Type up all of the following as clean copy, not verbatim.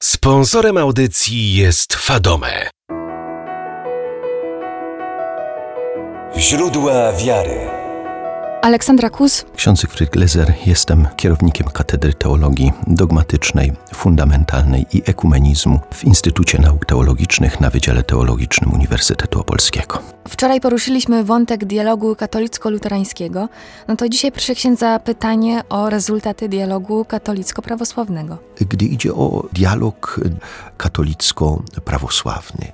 Sponsorem audycji jest Fadome. Źródła wiary. Aleksandra Kus. Ksiądz Zygfryd Glezer, jestem kierownikiem Katedry Teologii Dogmatycznej, Fundamentalnej i Ekumenizmu w Instytucie Nauk Teologicznych na Wydziale Teologicznym Uniwersytetu Opolskiego. Wczoraj poruszyliśmy wątek dialogu katolicko-luterańskiego. No to dzisiaj, proszę księdza, pytanie o rezultaty dialogu katolicko-prawosławnego. Gdy idzie o dialog katolicko-prawosławny,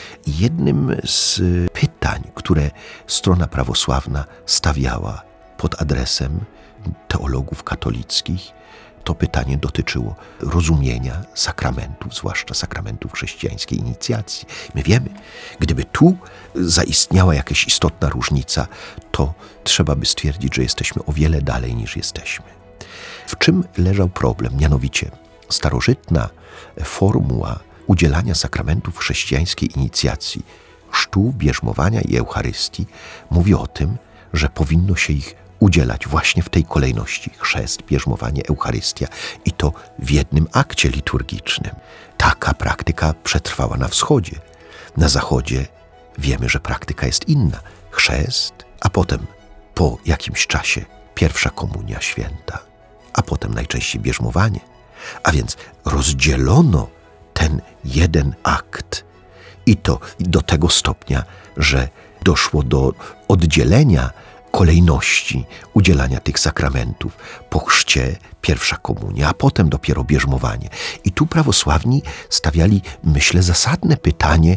jednym z pytań, które strona prawosławna stawiała pod adresem teologów katolickich, to pytanie dotyczyło rozumienia sakramentów, zwłaszcza sakramentów chrześcijańskiej inicjacji. My wiemy, gdyby tu zaistniała jakaś istotna różnica, to trzeba by stwierdzić, że jesteśmy o wiele dalej niż jesteśmy. W czym leżał problem? Mianowicie starożytna formuła udzielania sakramentów chrześcijańskiej inicjacji, chrztu, bierzmowania i Eucharystii mówi o tym, że powinno się ich udzielać właśnie w tej kolejności: chrzest, bierzmowanie, Eucharystia, i to w jednym akcie liturgicznym. Taka praktyka przetrwała na wschodzie. Na zachodzie wiemy, że praktyka jest inna. Chrzest, a potem po jakimś czasie pierwsza komunia święta, a potem najczęściej bierzmowanie. A więc rozdzielono ten jeden akt i to do tego stopnia, że doszło do oddzielenia kolejności udzielania tych sakramentów. Po chrzcie pierwsza komunia, a potem dopiero bierzmowanie. I tu prawosławni stawiali, myślę, zasadne pytanie,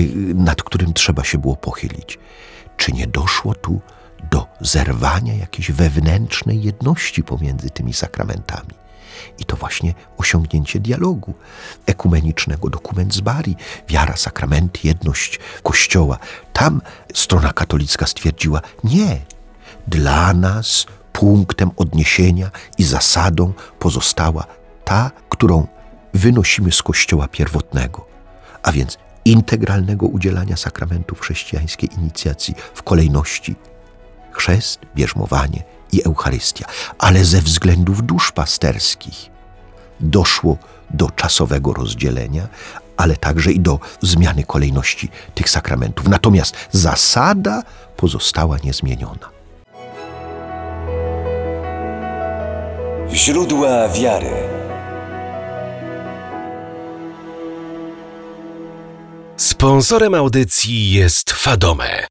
nad którym trzeba się było pochylić. Czy nie doszło tu do zerwania jakiejś wewnętrznej jedności pomiędzy tymi sakramentami? I to właśnie osiągnięcie dialogu ekumenicznego, dokument z Bari, wiara, sakramenty, jedność Kościoła. Tam strona katolicka stwierdziła: nie, dla nas punktem odniesienia i zasadą pozostała ta, którą wynosimy z Kościoła pierwotnego, a więc integralnego udzielania sakramentów chrześcijańskiej inicjacji w kolejności chrzest, bierzmowanie i Eucharystia. Ale ze względów duszpasterskich doszło do czasowego rozdzielenia, ale także i do zmiany kolejności tych sakramentów. Natomiast zasada pozostała niezmieniona. Źródła wiary. Sponsorem audycji jest Fadome.